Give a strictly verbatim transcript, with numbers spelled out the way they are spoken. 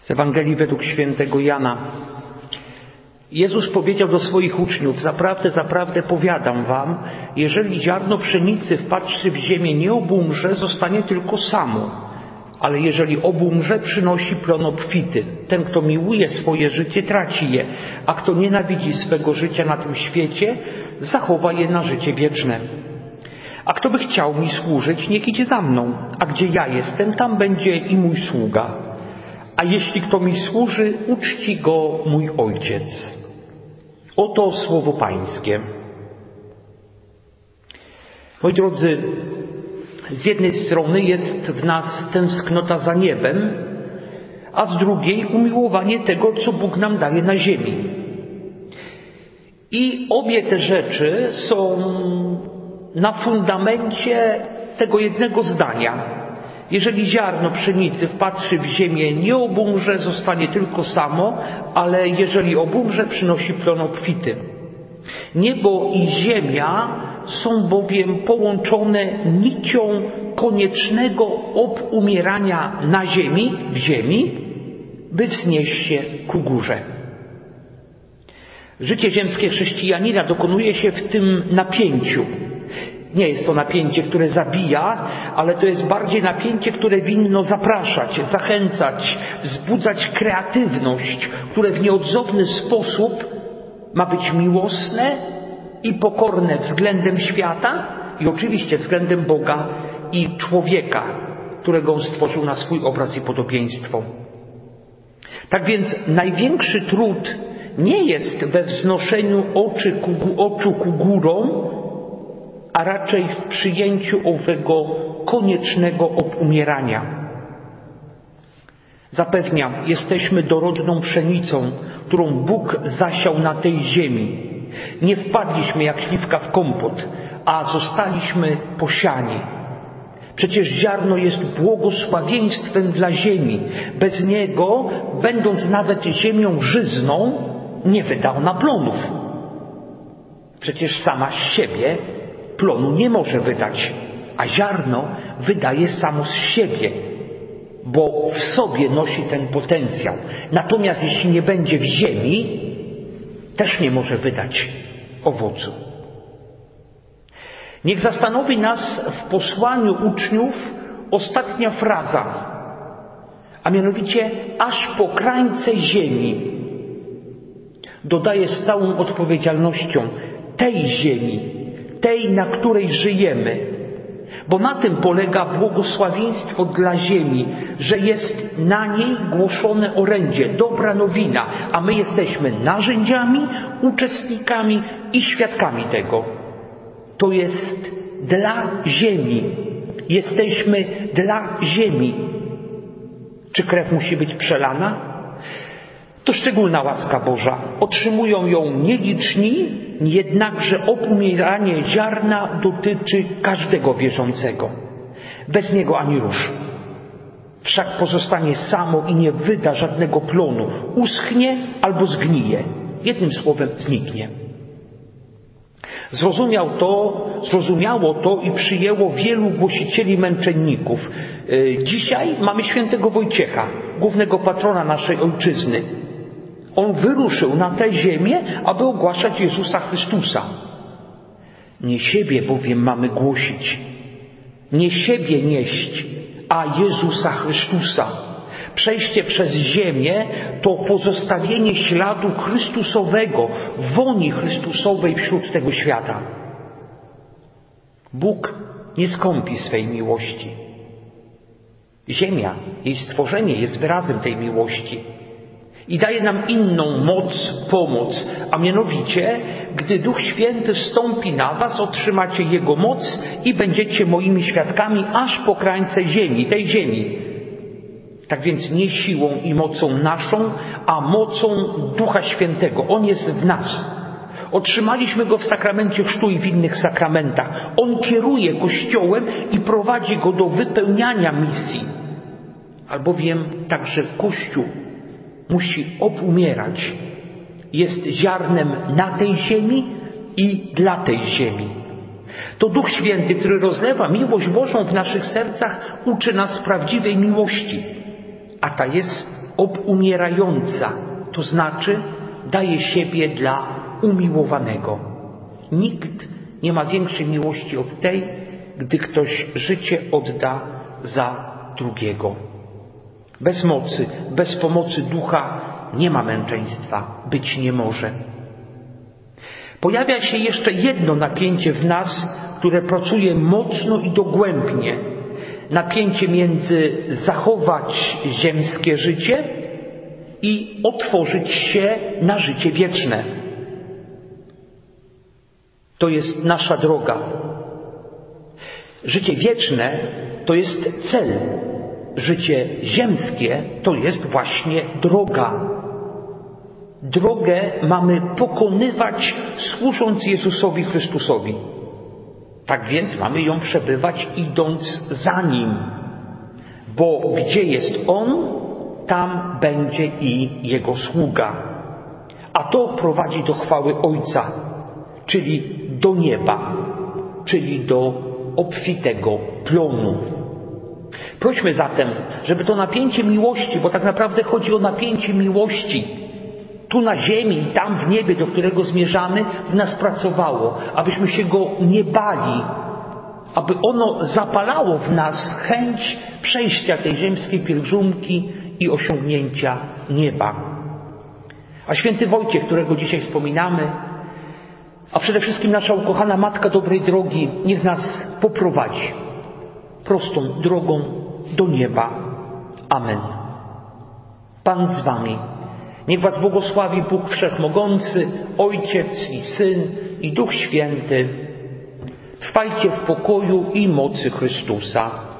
Z Ewangelii według świętego Jana. Jezus powiedział do swoich uczniów: zaprawdę, zaprawdę powiadam wam, jeżeli ziarno pszenicy wpadłszy w ziemię nie obumrze, zostanie tylko samo. Ale jeżeli obumrze, przynosi plon obfity. Ten, kto miłuje swoje życie, traci je, a kto nienawidzi swego życia na tym świecie, zachowa je na życie wieczne. A kto by chciał mi służyć, niech idzie za mną, a gdzie ja jestem, tam będzie i mój sługa. A jeśli kto mi służy, uczci go mój Ojciec. Oto słowo Pańskie. Moi drodzy, z jednej strony jest w nas tęsknota za niebem, a z drugiej umiłowanie tego, co Bóg nam daje na ziemi. I obie te rzeczy są na fundamencie tego jednego zdania. Jeżeli ziarno pszenicy wpadłszy w ziemię nie obumrze, zostanie tylko samo, ale jeżeli obumrze, przynosi plon obfity. Niebo i ziemia są bowiem połączone nicią koniecznego obumierania na ziemi, w ziemi, by wznieść się ku górze. Życie ziemskie chrześcijanina dokonuje się w tym napięciu. Nie jest to napięcie, które zabija, ale to jest bardziej napięcie, które winno zapraszać, zachęcać, wzbudzać kreatywność, które w nieodzowny sposób ma być miłosne i pokorne względem świata i oczywiście względem Boga i człowieka, którego On stworzył na swój obraz i podobieństwo. Tak więc największy trud nie jest we wznoszeniu oczy ku, oczu ku górom, a raczej w przyjęciu owego koniecznego obumierania. Zapewniam, jesteśmy dorodną pszenicą, którą Bóg zasiał na tej ziemi. Nie wpadliśmy jak śliwka w kompot, a zostaliśmy posiani. Przecież ziarno jest błogosławieństwem dla ziemi. Bez niego, będąc nawet ziemią żyzną, nie wyda ona plonów. Przecież sama z siebie plonu nie może wydać, a ziarno wydaje samo z siebie, bo w sobie nosi ten potencjał. Natomiast jeśli nie będzie w ziemi, też nie może wydać owocu. Niech zastanowi nas w posłaniu uczniów ostatnia fraza, a mianowicie aż po krańce ziemi. Dodaje z całą odpowiedzialnością tej ziemi, tej, na której żyjemy. Bo na tym polega błogosławieństwo dla ziemi, że jest na niej głoszone orędzie, dobra nowina, a my jesteśmy narzędziami, uczestnikami i świadkami tego. To jest dla ziemi. Jesteśmy dla ziemi. Czy krew musi być przelana? To szczególna łaska Boża. Otrzymują ją nieliczni, jednakże obumieranie ziarna dotyczy każdego wierzącego. Bez niego ani rusz. Wszak pozostanie samo i nie wyda żadnego plonu. Uschnie albo zgnije. Jednym słowem zniknie. Zrozumiał to, zrozumiało to i przyjęło wielu głosicieli męczenników. Dzisiaj mamy świętego Wojciecha, głównego patrona naszej ojczyzny. On wyruszył na tę ziemię, aby ogłaszać Jezusa Chrystusa. Nie siebie bowiem mamy głosić, nie siebie nieść, a Jezusa Chrystusa. Przejście przez ziemię to pozostawienie śladu Chrystusowego, woni Chrystusowej wśród tego świata. Bóg nie skąpi swej miłości. Ziemia, jej stworzenie jest wyrazem tej miłości. I daje nam inną moc, pomoc, a mianowicie, gdy Duch Święty zstąpi na was, otrzymacie Jego moc i będziecie moimi świadkami aż po krańce ziemi, tej ziemi. Tak więc nie siłą i mocą naszą, a mocą Ducha Świętego. On jest w nas. Otrzymaliśmy Go w sakramencie chrztu i w innych sakramentach. On kieruje Kościołem i prowadzi go do wypełniania misji. Albowiem także Kościół musi obumierać. Jest ziarnem na tej ziemi i dla tej ziemi. To Duch Święty, który rozlewa miłość Bożą w naszych sercach, uczy nas prawdziwej miłości. A ta jest obumierająca, to znaczy daje siebie dla umiłowanego. Nikt nie ma większej miłości od tej, gdy ktoś życie odda za drugiego. Bez mocy, bez pomocy ducha nie ma męczeństwa, być nie może. Pojawia się jeszcze jedno napięcie w nas, które pracuje mocno i dogłębnie. Napięcie między zachować ziemskie życie i otworzyć się na życie wieczne. To jest nasza droga. Życie wieczne to jest cel. Życie ziemskie to jest właśnie droga. Drogę mamy pokonywać, służąc Jezusowi Chrystusowi. Tak więc mamy ją przebywać, idąc za Nim. Bo gdzie jest On, tam będzie i Jego sługa. A to prowadzi do chwały Ojca, czyli do nieba, czyli do obfitego plonu. Prośmy zatem, żeby to napięcie miłości, bo tak naprawdę chodzi o napięcie miłości, tu na ziemi i tam w niebie, do którego zmierzamy, w nas pracowało, abyśmy się go nie bali, aby ono zapalało w nas chęć przejścia tej ziemskiej pielgrzymki i osiągnięcia nieba. A święty Wojciech, którego dzisiaj wspominamy, a przede wszystkim nasza ukochana Matka Dobrej Drogi, niech nas poprowadzi prostą drogą do nieba. Amen. Pan z wami. Niech was błogosławi Bóg Wszechmogący, Ojciec i Syn i Duch Święty. Trwajcie w pokoju i mocy Chrystusa.